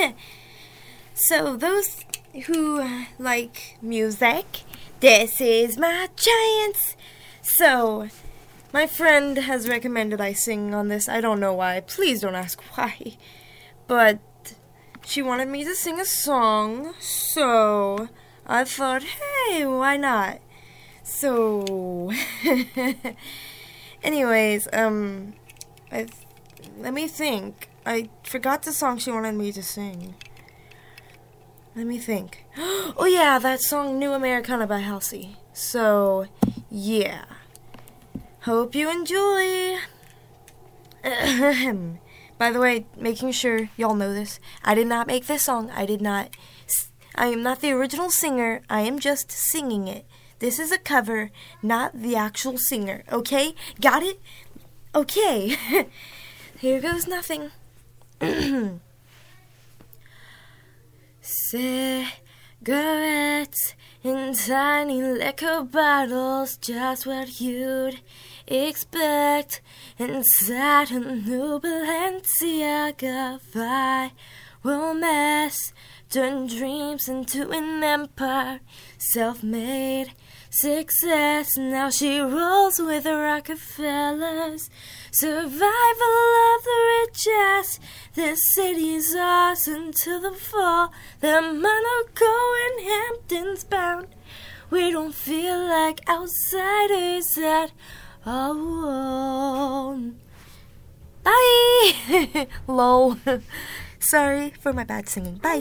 So those who like music, this is my chance. So my friend has recommended I sing on this. I don't know why. Please don't ask why. But she wanted me to sing a song, so I thought, hey, why not? So, anyways, let me think. I forgot the song she wanted me to sing. Let me think. Oh yeah, that song New Americana by Halsey. So, yeah. Hope you enjoy. By the way, making sure y'all know this, I did not make this song. I am not the original singer. I am just singing it. This is a cover, not the actual singer. Okay? Got it? Okay. Here goes nothing. Cigarettes in tiny liquor bottles, just what you'd expect inside a new Balenciaga. Viral mess, turn dreams into an empire, self-made success. Now she rolls with the Rockefellers. Survival of the richest. This city's ours until the fall. The Monaco and Hamptons bound. We don't feel like outsiders at all. Bye. Lol. Sorry for my bad singing. Bye.